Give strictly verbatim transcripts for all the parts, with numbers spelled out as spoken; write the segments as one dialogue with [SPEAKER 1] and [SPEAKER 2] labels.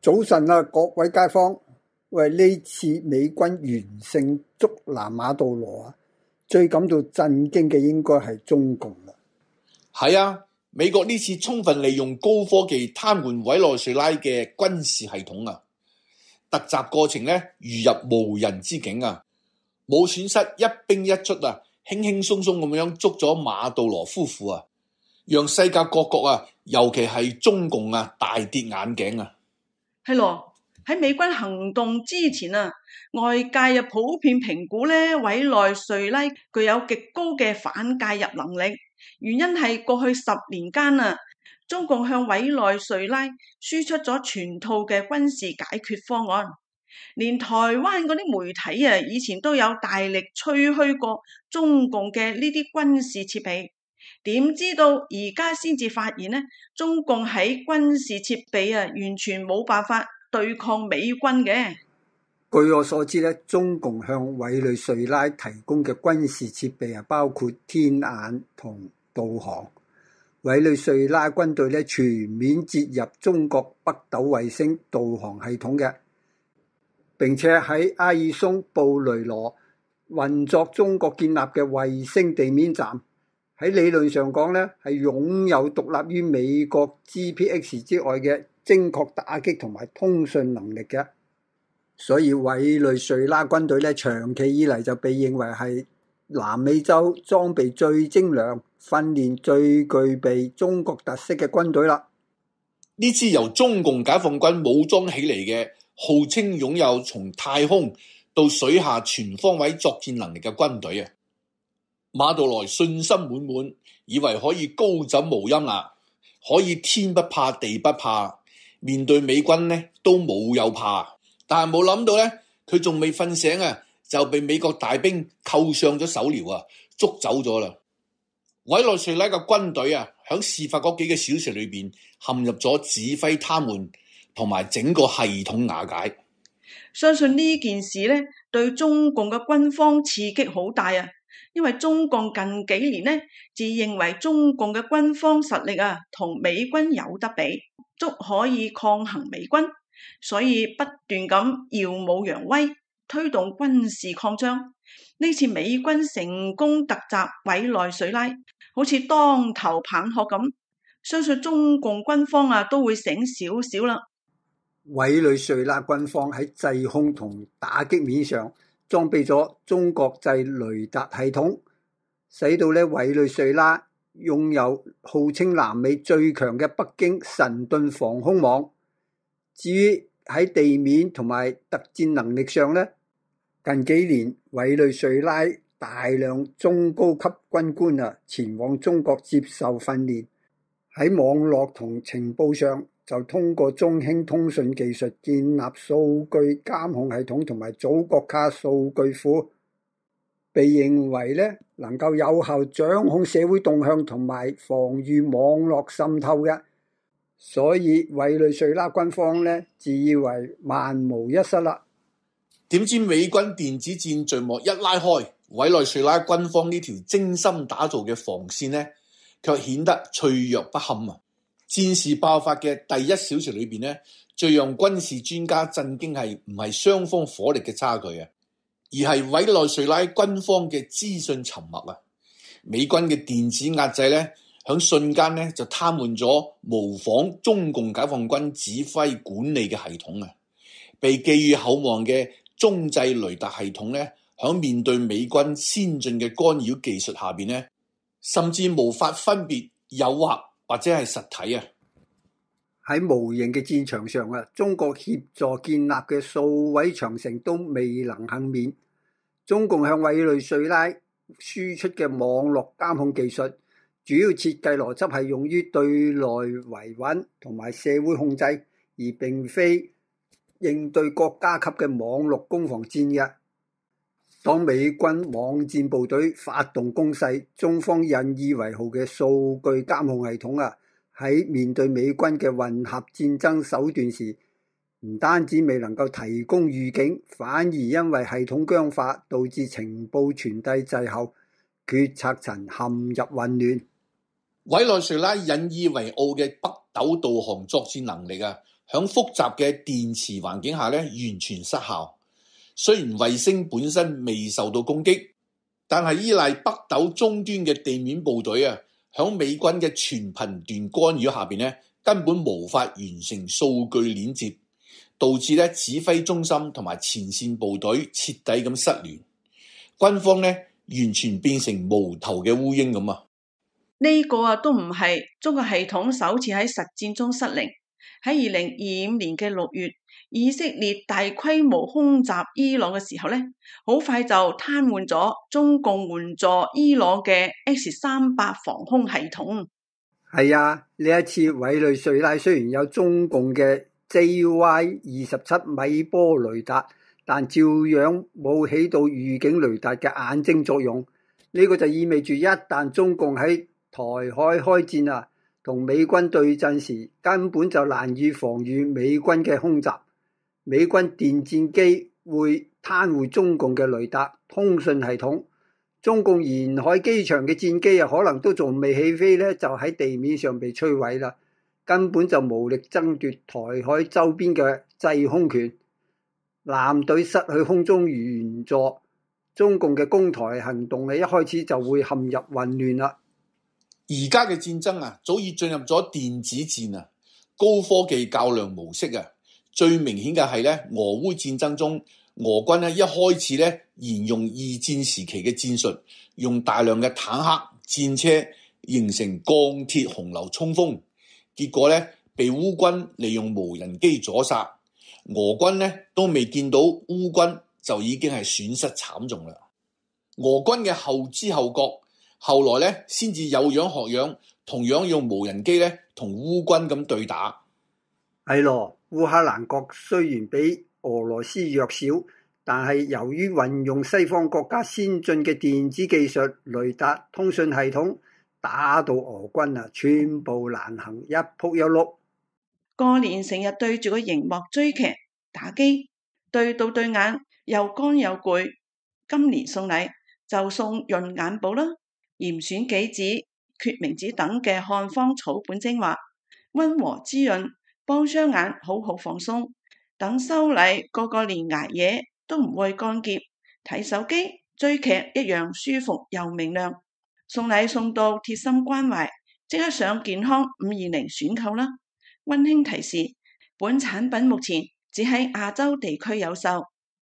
[SPEAKER 1] 早晨啊，各位街坊，喂，呢次美軍完勝竹南馬杜羅啊，最感到震驚嘅應該係中共啦。
[SPEAKER 2] 係啊，美國呢次充分利用高科技癱瘓委內瑞拉嘅軍事系統啊，突襲過程咧如入無人之境啊，冇損失，一兵一卒啊，輕輕鬆鬆咁樣捉咗馬杜羅夫婦啊，讓世界各國啊，尤其係中共啊大跌眼鏡啊。
[SPEAKER 3] 係咯，喺美軍行動之前啊，外界又普遍評估咧委內瑞拉具有極高嘅反介入能力，原因係過去十年間啊，中共向委內瑞拉輸出咗全套嘅軍事解決方案，連台灣嗰啲媒體啊，以前都有大力吹噓過中共嘅呢啲軍事設備，點知道而家先至發現呢，中共喺軍事設備啊，完全冇辦法對抗美軍嘅。
[SPEAKER 1] 據我所知咧，中共向委內瑞拉提供嘅軍事設備啊，包括天眼同導航。委內瑞拉軍隊咧全面接入中國北斗衛星導航系統嘅，並且喺埃爾松布雷羅運作中國建立嘅衛星地面站。喺理論上講咧，係擁有獨立於美國 G P X 之外嘅精確打擊同埋通訊能力嘅。所以委內瑞拉軍隊咧長期以嚟就被認為係南美洲裝備最精良、訓練最具備中國特色嘅軍隊啦。
[SPEAKER 2] 呢支由中共解放軍武裝起嚟嘅，號稱擁有從太空到水下全方位作戰能力嘅軍隊啊，馬杜羅信心滿滿，以為可以高枕無憂啊，可以天不怕地不怕，面對美軍呢都冇有怕。但係冇諗到咧，佢仲未瞓醒啊，就被美國大兵扣上咗手鐐啊，捉走咗啦。委內瑞拉嘅軍隊啊，響事發嗰幾個小時裏邊，陷入咗指揮癱瘓同埋整個系統瓦解。
[SPEAKER 3] 相信呢件事咧，對中共嘅軍方刺激好大啊！因為中共近幾年呢，自認為中共嘅軍方實力啊，同美軍有得比，足可以抗衡美軍。所以不斷咁耀武揚威，推動軍事擴張。呢次美軍成功突襲委內瑞拉，好似當頭棒喝咁，相信中共軍方啊都會醒少少啦。
[SPEAKER 1] 委內瑞拉軍方喺制空同打擊面上裝備咗中國製雷達系統，使到咧委內瑞拉擁有號稱南美最強嘅北京神盾防空網。至於喺地面同埋特戰能力上呢，近幾年委內瑞拉大量中高級軍官啊前往中國接受訓練，喺網絡同情報上就通過中興通訊技術建立數據監控系統同埋祖國卡數據庫，被認為呢能夠有效掌控社會動向同埋防禦網絡滲透嘅。所以委內瑞拉軍方呢自以為萬無一失啦。
[SPEAKER 2] 點知美軍電子戰序幕一拉開，委內瑞拉軍方呢條精心打造嘅防線呢，卻顯得脆弱不堪啊！戰事爆發嘅第一小時裏邊呢，最讓軍事專家震驚係唔係雙方火力嘅差距啊，而係委內瑞拉軍方嘅資訊沉默啊！美軍嘅電子壓制呢，響瞬間咧就癱瘓咗模仿中共解放軍指揮管理嘅系統啊！被寄予厚望嘅中製雷達系統咧，響面對美軍先進嘅干擾技術下邊咧，甚至無法分別誘惑或者係實體啊！
[SPEAKER 1] 喺無形嘅戰場上啊，中國協助建立嘅數位長城都未能幸免。中共向委內瑞拉輸出嘅網絡監控技術，主要設計邏輯係用於對內維穩同埋社會控制，而並非應對國家級嘅網絡攻防戰嘅。當美軍網戰部隊發動攻勢，中方引以為豪嘅數據監控系統啊，喺面對美軍嘅混合戰爭手段時，唔單止未能夠提供預警，反而因為系統僵化，導致情報傳遞滯後，決策層陷入混亂。
[SPEAKER 2] 委內瑞拉引以為傲嘅北斗導航作戰能力啊， 響複雜嘅電磁環境下咧完全失效。雖然衛星本身未受到攻擊，但係依賴北斗終端嘅地面部隊啊，響美軍嘅全頻段干擾下邊咧，根本無法完成數據鏈接，導致咧指揮中心同埋前線部隊徹底咁失聯，軍方咧完全變成無頭嘅烏蠅咁啊！
[SPEAKER 3] 呢個啊都唔係中國系統首次喺實戰中失靈。喺二零二五年嘅六月，以色列大規模空襲伊朗嘅時候咧，好快就癱瘓咗中共援助伊朗嘅 S 三百防空系統。
[SPEAKER 1] 係啊，呢一次委內瑞拉雖然有中共嘅 J Y 二十七米波雷達，但照樣冇起到預警雷達嘅眼睛作用。呢、這個就意味住一旦中共喺台海開戰啊，同美軍對陣時，根本就難以防禦美軍嘅空襲。美軍電戰機會癱瘓中共嘅雷達通訊系統，中共沿海機場嘅戰機啊，可能都仲未起飛咧，就喺地面上被摧毀啦，根本就無力爭奪台海周邊嘅制空權。艦隊失去空中援助，中共嘅攻台行動咧，一開始就會陷入混亂啦。
[SPEAKER 2] 而家嘅戰爭啊，早已進入咗電子戰啊，高科技較量模式啊。最明顯嘅係咧，俄烏戰爭中，俄軍咧一開始咧沿用二戰時期嘅戰術，用大量嘅坦克、戰車形成鋼鐵洪流衝鋒，結果咧被烏軍利用無人機阻殺，俄軍咧都未見到烏軍就已經係損失慘重啦。俄軍嘅後知後覺，後來咧先至有樣學樣，同樣用無人機咧同烏軍咁對打。
[SPEAKER 1] 係咯，烏克蘭國雖然比俄羅斯弱小，但係由於運用西方國家先進嘅電子技術、雷達、通訊系統，打到俄軍啊寸步難行，一仆一碌。
[SPEAKER 3] 過年成日對住個熒幕追劇打機，對到對眼又乾又攰。今年送禮就送潤眼寶啦，嚴選杞子、決明子等嘅漢方草本精華，溫和滋潤，幫雙眼好好放鬆。等收禮個個連捱夜都唔會乾澀，睇手機追劇一樣舒服又明亮。送禮送到貼心關懷，即刻上健康五二零選購啦！溫馨提示，本產品目前只喺亞洲地區有售。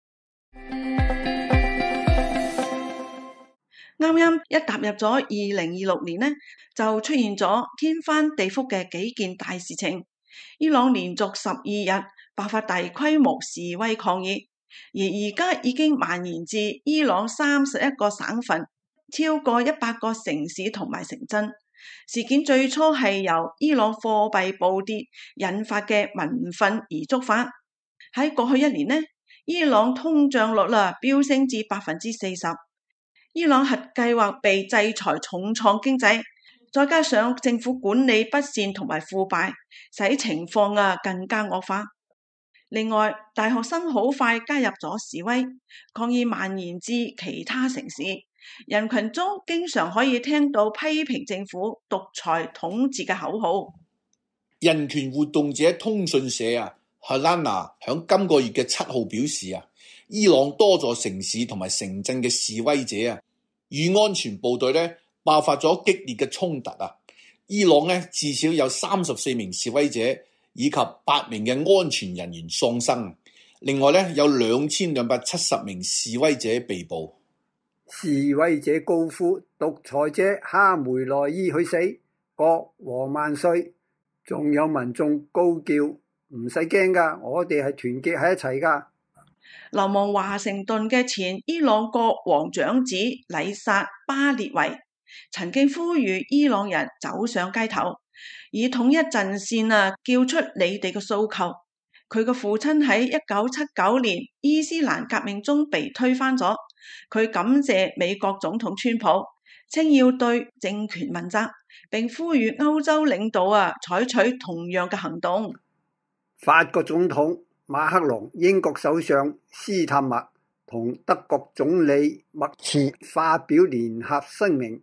[SPEAKER 3] 啱啱一踏入咗二零二六年呢，就出現咗天翻地覆嘅幾件大事情。伊朗連續十二日爆發大規模示威抗議，而而家已經蔓延至伊朗三十一個省份，超過一百個城市同埋城鎮。事件最初係由伊朗貨幣暴跌引發嘅民憤而觸發。喺過去一年呢，伊朗通脹率啦飆升至百分之四十。伊朗核計劃被制裁，重創經濟，再加上政府管理不善同埋腐敗，使情況啊更加惡化。另外，大學生好快加入咗示威，抗議蔓延至其他城市。人群中經常可以聽到批評政府獨裁統治嘅口號。
[SPEAKER 2] 人權活動者通訊社啊 Halana 響今個月嘅七號表示啊，伊朗多座城市同埋城鎮嘅示威者啊，與安全部隊咧爆發咗激烈嘅衝突啊！伊朗咧至少有三十四名示威者以及八名嘅安全人員喪生，另外咧有兩千兩百七十名示威者被捕。
[SPEAKER 1] 示威者高呼獨裁者哈梅內伊去死，國王萬歲，仲有民眾高叫唔使驚㗎，我哋係團結喺一齊㗎。
[SPEAKER 3] 流亡華盛頓嘅前伊朗國王長子禮薩巴列維曾經呼籲伊朗人走上街頭，以統一陣線啊，叫出你哋嘅訴求。佢嘅父親喺一九七九年伊斯蘭革命中被推翻咗，佢感謝美國總統川普，稱要對政權問責，並呼籲歐洲領導啊採取同樣嘅行動。
[SPEAKER 1] 法國總統馬克龍、英國首相斯坦默同德國總理默茨發表聯合聲明，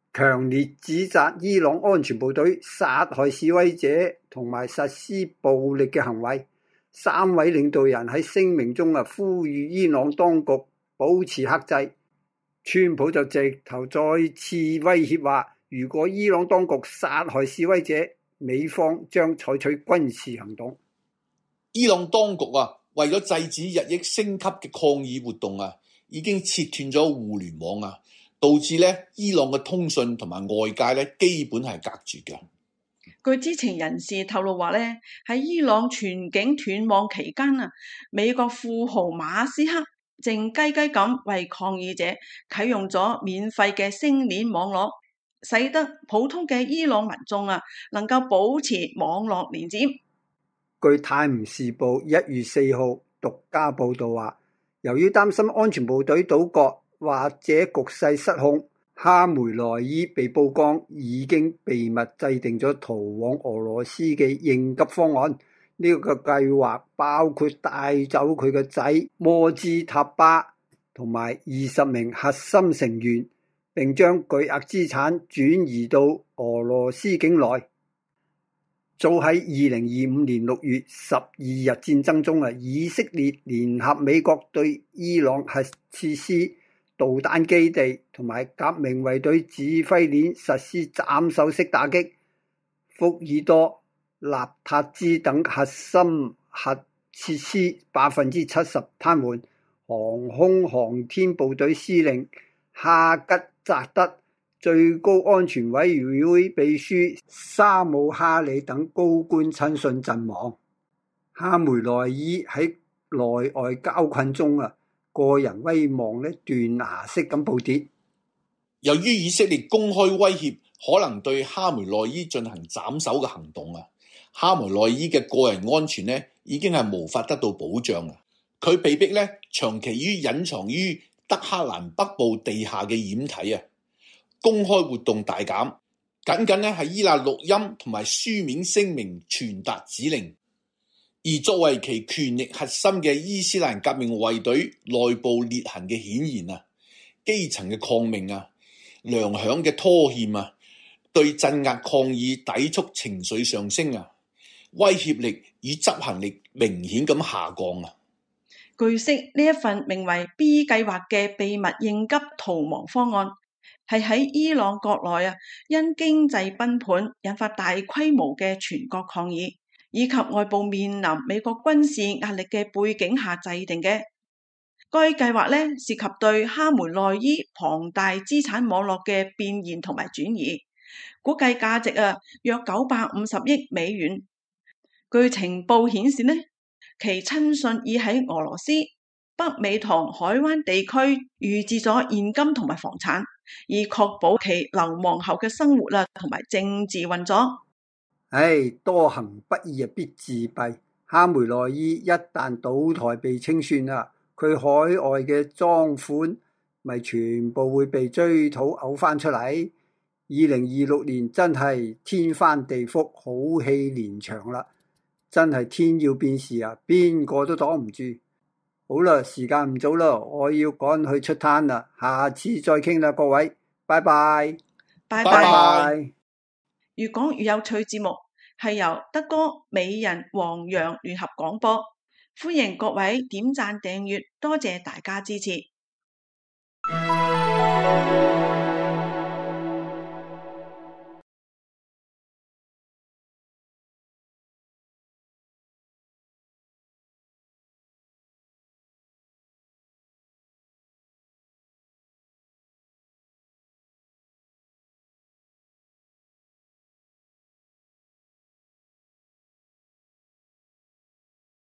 [SPEAKER 1] 強烈指責伊朗安全部隊殺害示威者同埋實施暴力嘅行為。三位領導人喺聲明中啊，呼籲伊朗當局保持克制。川普就直頭再次威脅話，如果伊朗當局殺害示威者，美方將採取軍事行動。
[SPEAKER 2] 伊朗當局啊，為咗制止日益升級嘅抗議活動啊，已經切斷咗互聯網啊，導致咧伊朗嘅通訊同埋外界咧基本係隔絕嘅。
[SPEAKER 3] 據知情人士透露話咧，喺伊朗全境斷網期間啊，美國富豪馬斯克靜雞雞咁為抗議者啟用咗免費嘅星鏈網絡，使得普通嘅伊朗民眾啊能夠保持網絡連接。
[SPEAKER 1] 據《泰晤士報》一月四號獨家報道話，由於擔心安全部隊倒閣或者局勢失控，哈梅內伊被曝光已經秘密制定咗逃往俄羅斯嘅應急方案。呢、這個計劃包括帶走佢個仔摩茲塔巴同埋二十名核心成員，並將巨額資產轉移到俄羅斯境內。早喺二零二五年六月十二日戰爭中啊，以色列聯合美國對伊朗核設施、導彈基地同埋革命衛隊指揮鏈實施斬首式打擊，福爾多、納塔茲等核心核設施百分之七十癱瘓。航空航天部隊司令哈吉扎德、最高安全委員會秘書沙姆哈里等高官親信陣亡。哈梅內伊喺內外交困中啊，個人威望咧斷崖式咁暴跌。
[SPEAKER 2] 由於以色列公開威脅可能對哈梅內伊進行斬首嘅行動啊，哈梅內伊嘅個人安全咧已經係無法得到保障啊！佢被逼咧長期於隱藏於德黑蘭北部地下嘅掩體啊，公開活動大減，僅僅咧係依賴錄音同埋書面聲明傳達指令。而作為其權力核心嘅伊斯蘭革命衛隊內部裂痕嘅顯現啊，基層嘅抗命啊，糧餉嘅拖欠啊，對鎮壓抗議抵觸情緒上升啊，威脅力與執行力明顯咁下降啊。
[SPEAKER 3] 據悉，呢一份名為 B 計劃嘅秘密應急逃亡方案，係喺伊朗國內啊，因經濟崩盤引發大規模嘅全國抗議，以及外部面臨美國軍事壓力嘅背景下制定嘅。該計劃咧涉及對哈梅內伊龐大資產網絡嘅變現同埋轉移，估計價值啊約九百五十億美元。據情報顯示呢，其親信已喺俄羅斯、北美同海灣地區預置咗現金同埋房產，以確保其流亡後嘅生活啦同埋政治運作。
[SPEAKER 1] 唉，多行不義啊，必自斃。哈梅內伊一旦倒台被清算啦，佢海外嘅贓款咪全部會被追討嘔翻出嚟。二零二六年真係天翻地覆，好戲連場啦！真係天要變事啊，邊個都擋唔住。好啦，時間唔早啦，我要趕去出攤啦，下次再傾啦，各位，拜拜，
[SPEAKER 3] 拜
[SPEAKER 2] 拜
[SPEAKER 3] 拜。越講越有趣節目係由德哥、美人、黃洋聯合廣播，歡迎各位點讚訂閱，多謝大家支持。